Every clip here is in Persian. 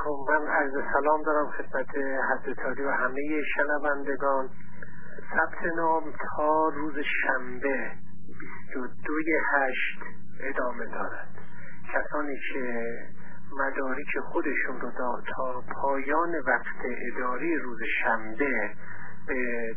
خب من عرض سلام دارم خدمت حضرت و همه شنوندگان. ثبت نام تا روز شنبه 22/8 ادامه دارد. کسانی که مدارک خودشون رو تا پایان وقت اداری روز شنبه به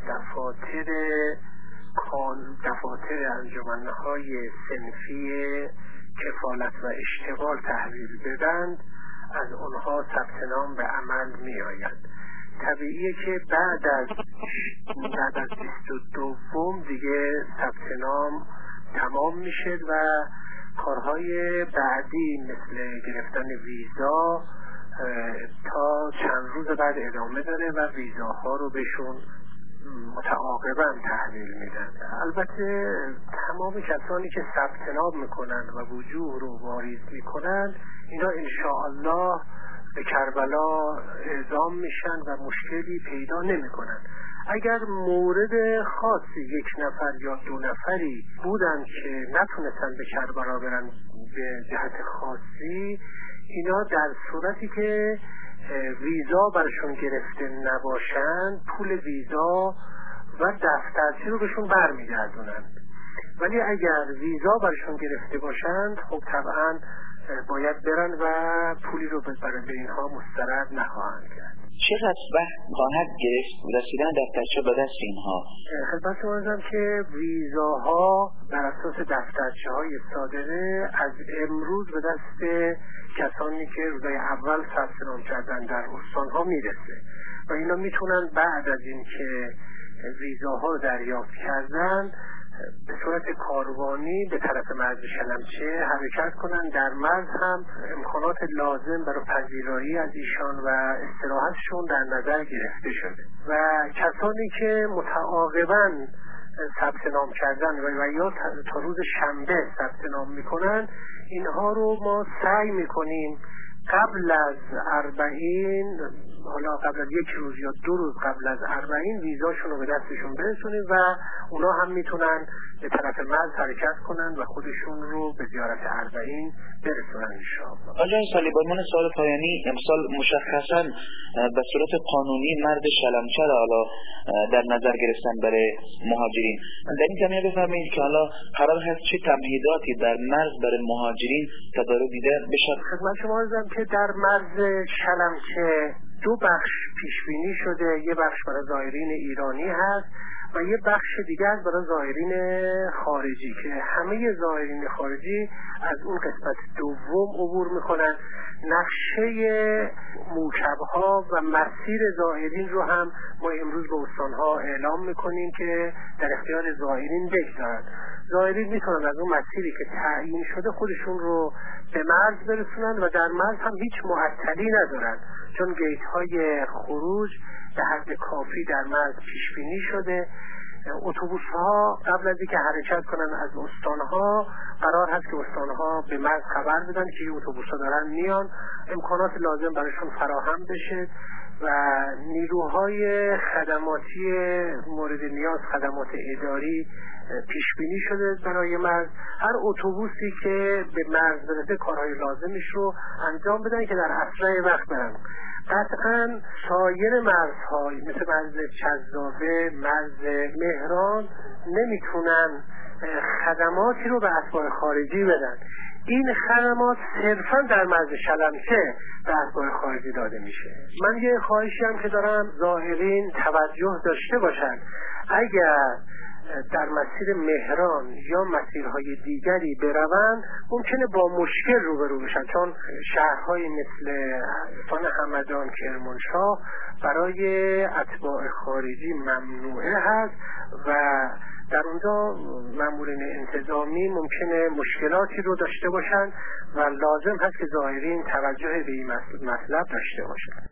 دفاتر انجمنهای صنفی کفالت و اشتغال تحویل بدند، از اونها ثبت نام به عمل می آید. طبیعیه که بعد از 22 دیگه ثبت نام تمام میشه و کارهای بعدی مثل گرفتن ویزا تا چند روز بعد ادامه داره و ویزاها رو بهشون متعاقباً تحویل میدن. البته تمام کسانی که ثبت نام میکنن و وجوه رو واریز میکنن، اینا انشاءالله به کربلا اعزام میشن و مشکلی پیدا نمیکنن. اگر مورد خاصی یک نفر یا 2 نفری بودن که نتونستن به کربلا برن به جهت خاصی، اینا در صورتی که ویزا برشون گرفته نباشن پول ویزا و دفترچه رو بهشون برمیگردونن. ولی اگر ویزا برشون گرفته باشند، خب طبعا باید برن و پولی رو برای اینها مسترد نخواهند کرد. چقدر وقت خواهد گرفت رسیدن دفترچه به دست اینها؟ خدمت شما عرضم که ویزاها بر اساس دفترچه های صادره از امروز به دست کسانی که روزهای اول ثبت نام کردن در استانها میرسه و اینا میتونن بعد از این که ویزاها رو دریافت کردن به صورت کاروانی به طرف مرز شلمچه حرکت کنن. در مرز هم امکانات لازم برای پذیرایی از ایشان و استراحتشون در نظر گرفته شده و کسانی که متعاقباً ثبت نام کردن و یا تا روز شنبه ثبت نام میکنن، اینها رو ما سعی میکنیم قبل از 40، حالا قبل از 1 روز یا 2 روز قبل از 40 ویزاشون رو به دستشون برسونیم و اونا هم میتونن به طرف مرز حرکت کنن و خودشون رو به زیارت 40 برسونن انشاءالله. آقای سالی، با من سوال پایانی، امسال مشخصا به صورت قانونی مرز شلمچه را حالا در نظر گرفتن برای مهاجرین. در این زمینه بفرمایید که حالا قرار هست چه تمهیداتی در مرز برای مهاجرین تدارک دیده بشه؟ خدمت شما عرضم که در مرز شلمچه 2 بخش پیش بینی شده. یه بخش برای زائرین ایرانی هست و یه بخش دیگر برای زائرین خارجی که همه زائرین خارجی از اون قسمت دوم عبور میکنن. نقشه موکب‌ها و مسیر زائرین رو هم ما امروز به استان‌ها اعلام میکنیم که در اختیار زائرین بگذارن. زائرین میتونن از اون مسیری که تعیین شده خودشون رو به مرز برسونن و در مرز هم هیچ معطلی ندارن، چون گیت های خروج به حد کافی در مرز پیش بینی شده. اتوبوس ها قبل از اینکه حرکت کنن از استانها قرار هست که استانها به مرز خبر بدن که اتوبوس ها دارن میان، امکانات لازم برایشون فراهم بشه و نیروهای خدماتی مورد نیاز، خدمات اداری پیش بینی شده برای مرز. هر اتوبوسی که به مرز برسه کارهای لازمش رو انجام بدن که در اسرع وقت برن. قطعا سایر مرزها مثل مرز چزاوه، مرز مهران نمیتونن خدماتی رو به اتباع خارجی بدن. این خدمات صرفا در مرز شلمچه به اتباع خارجی داده میشه. من یه خواهشی هم که دارم زائرین توجه داشته باشن، اگر در مسیر مهران یا مسیرهای دیگری بروند ممکنه با مشکل روبرو بشن، چون شهرهای مثل استان همدان، کرمانشاه برای اتباع خارجی ممنوعه هست و در اونجا مامورین انتظامی ممکنه مشکلاتی رو داشته باشن و لازم هست که زائرین توجه به این مطلب داشته باشن.